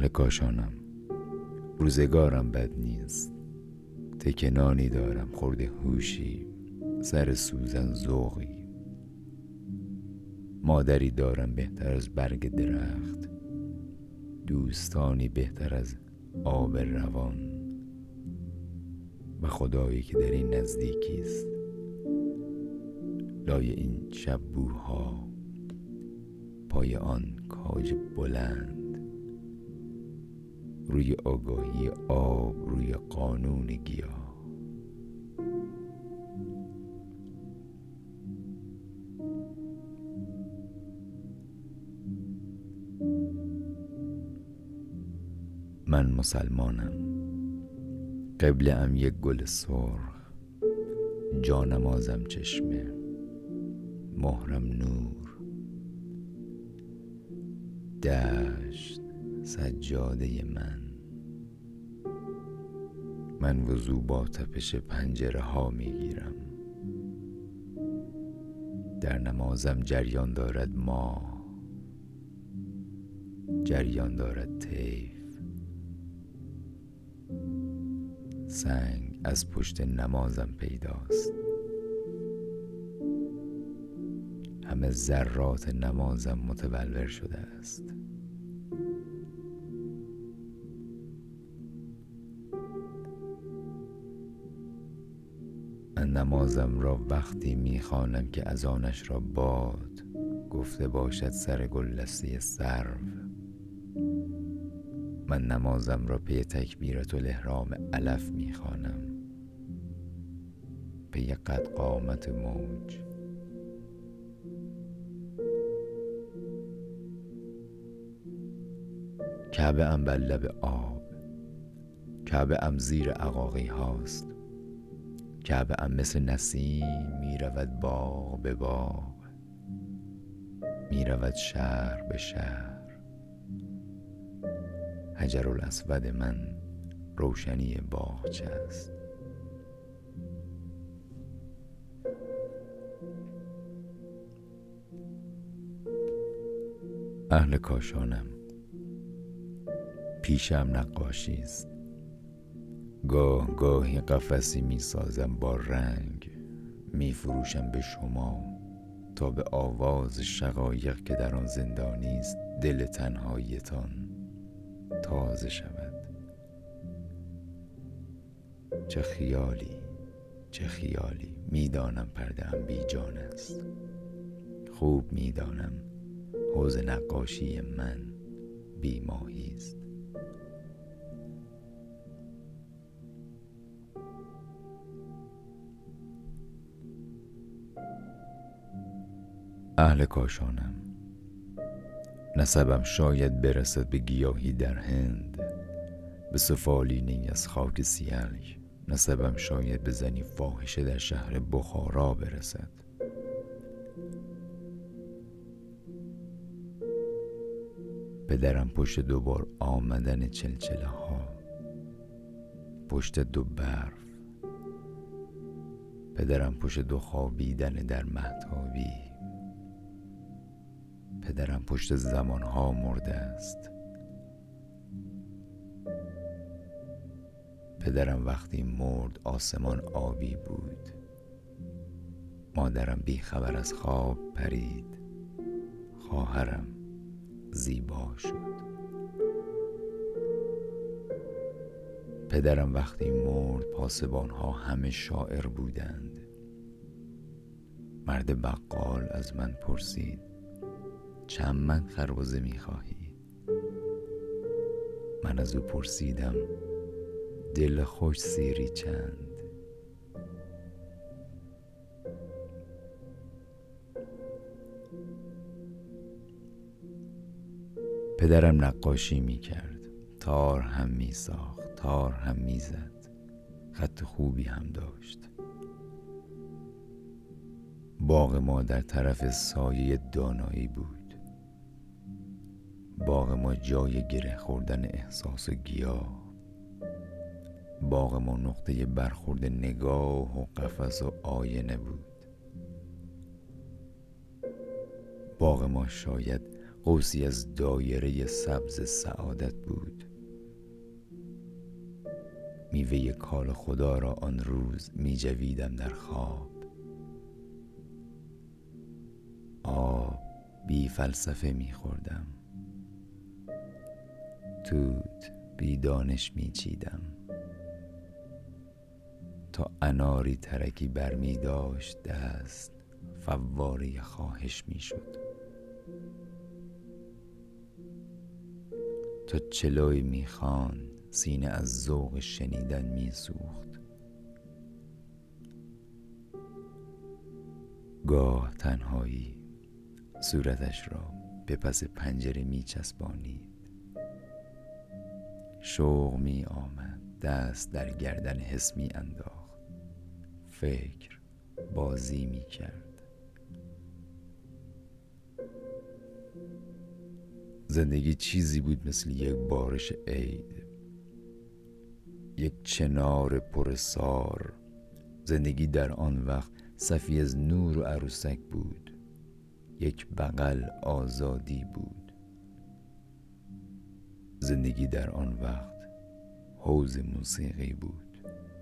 اهل کاشانم، روزگارم بد نیست. تکنانی دارم، خورده هوشی، سر سوزن ذوقی. مادری دارم بهتر از برگ درخت، دوستانی بهتر از آب روان، و خدایی که در این نزدیکی است، لای این شبوها، پای آن کاج بلند، روی آگاهی آب، روی قانون گیاه. من مسلمانم، قبله ام یک گل سرخ، جانمازم چشمه، مهرم نور، دشت سجاده من وضو با تپش پنجره ها میگیرم. در نمازم جریان دارد ماه، جریان دارد طیف، سنگ از پشت نمازم پیداست. همه ذرات نمازم متبلور شده است. من نمازم را وقتی میخوانم که اذانش را باد گفته باشد سر گلدسته سرو. من نمازم را پی تکبیرة الاحرام علف میخوانم، پی قد قامت موج. کعبه ام بر لب آب، کعبه ام زیر عقاقی هاست، کعبه ام مثل نسیم میرود باغ به باغ، میرود شهر به شهر. حجرالاسود من روشنی باغچه است. اهل کاشانم، پیشم نقاشی است. گاه گاهی قفسی می سازم با رنگ، می فروشم به شما تا به آواز شقایق که در آن زندانی است دل تنهاییتان تازه شود. چه خیالی، چه خیالی. میدانم پرده ام بی جان است، خوب میدانم حوض نقاشی من بی ماهی است. اهل کاشانم، نسبم شاید برسد به گیاهی در هند، به سفالینی از خاک سیرک. نسبم شاید به زنی فاحشه در شهر بخارا برسد. پدرم پشت 2 بار آمدن چلچله ها، پشت 2 برف. پدرم پشت 2 خوابیدن در مهتابی. پدرم پشت زمانها مرده است. پدرم وقتی مرد آسمان آبی بود. مادرم بی خبر از خواب پرید. خواهرم زیبا شد. پدرم وقتی مرد پاسبانها همه شاعر بودند. مرد بقال از من پرسید چند من خربزه می‌خواهی؟ من از او پرسیدم دل خوش سیری چند؟ پدرم نقاشی می‌کرد، تار هم می‌ساخت، تار هم می‌زد، خط خوبی هم داشت. باغ ما در طرف سایه دانایی بود. باغ ما جای گره خوردن احساس گیاه. باغ ما نقطه برخورد نگاه و قفس و آینه بود. باغ ما شاید قوسی از دایره سبز سعادت بود. میوه کال خدا را آن روز می جویدم در خواب. آب بی فلسفه می خوردم، توت بی دانش می چیدم، تا اناری ترکی بر می داشت دست فواره خواهش می شد، تا چلوی می خواند سینه از ذوق شنیدن می سوخت. گاه تنهایی صورتش را به پس پنجره می چسبانید. شوق می آمد دست در گردن حس می انداخت. فکر بازی می کرد. زندگی چیزی بود مثل یک بارش عید، یک چنار پر سار. زندگی در آن وقت صفی از نور و عروسک بود. یک بغل آزادی بود. زندگی در آن وقت حوض موسیقی بود.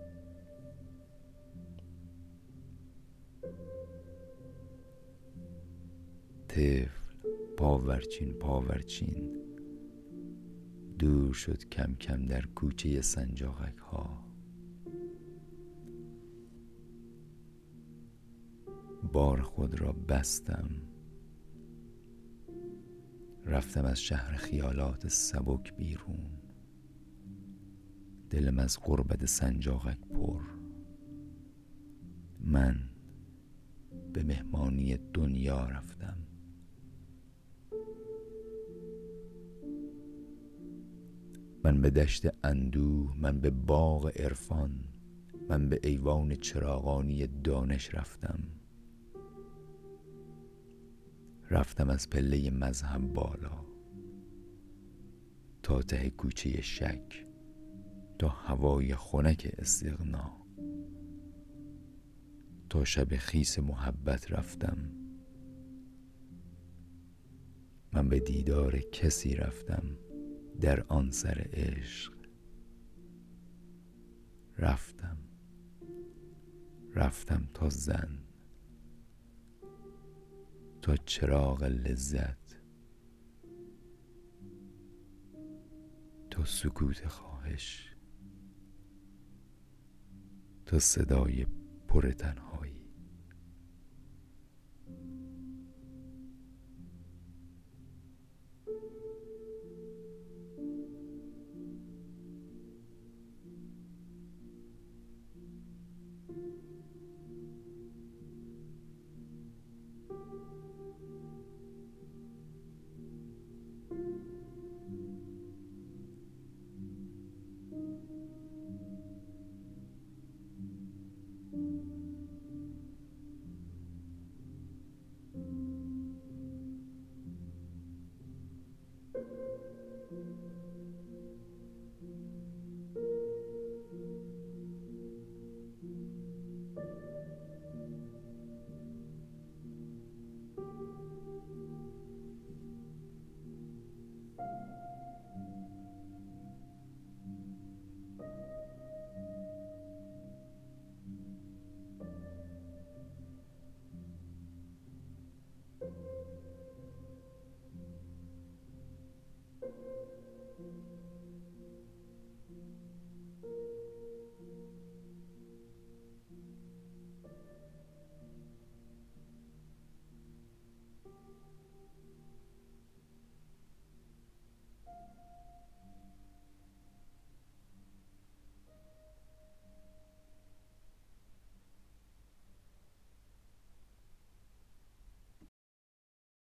طفل پاورچین دور شد کم کم در کوچه سنجاقک ها. بار خود را بستم، رفتم از شهر خیالات سبک بیرون. دلم از غربت سنجاقک پر. من به مهمانی دنیا رفتم. من به دشت اندوه، من به باغ عرفان، من به ایوان چراغانی دانش رفتم. رفتم از پله مذهب بالا تا ته کوچه شک، تا هوای خنک استغنا. تا شب خیس محبت رفتم. من به دیدار کسی رفتم در آن سر عشق. رفتم تا زن، تا چراغ لذت، تا سکوت خواهش، تا صدای پر تنهایی.